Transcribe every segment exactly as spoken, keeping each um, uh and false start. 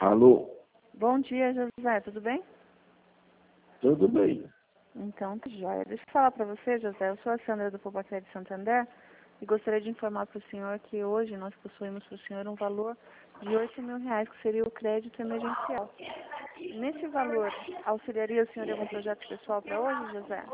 Alô? Bom dia, José, tudo bem? Tudo bem. Então, tá joia. Deixa eu falar para você, José, eu sou a Sandra do Poupacé de Santander e gostaria de informar para o senhor que hoje nós possuímos para o senhor um valor de oito mil reais, que seria o crédito emergencial. Nesse valor, auxiliaria o senhor em algum projeto pessoal para hoje, José?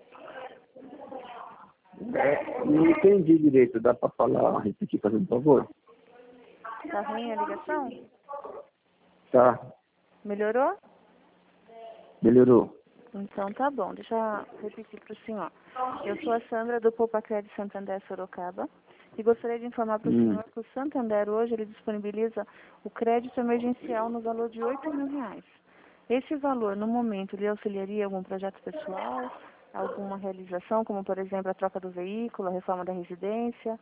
É, não entendi direito. Dá para falar, repetir, fazendo favor? Tá ruim a ligação? Tá. Melhorou? Melhorou. Então tá bom, deixa eu repetir para o senhor. Eu sou a Sandra do Poupacé de Santander, Sorocaba, e gostaria de informar para o Hum. senhor que o Santander hoje ele disponibiliza o crédito emergencial no valor de oito mil reais. Esse valor, no momento, lhe auxiliaria em algum projeto pessoal, alguma realização, como por exemplo a troca do veículo, a reforma da residência?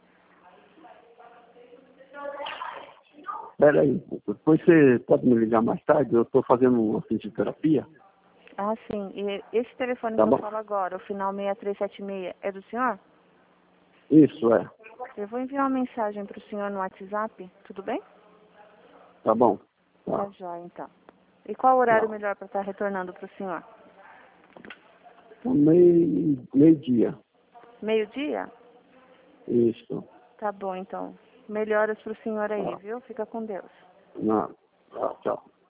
Espera aí. Depois você pode me ligar mais tarde? Eu estou fazendo uma fisioterapia. Ah, sim. E esse telefone Tá que eu bom? falo agora, o final seis três sete seis, é do senhor? Isso, é. Eu vou enviar uma mensagem para o senhor no WhatsApp, tudo bem? Tá bom. Tá Tá. jóia, então. E qual o horário Tchau. melhor para estar retornando para o senhor? Meio, meio-dia. Meio-dia? Isso. Tá bom, então. Melhoras para o senhor aí, Tá. viu? Fica com Deus. Não. Tchau, tchau.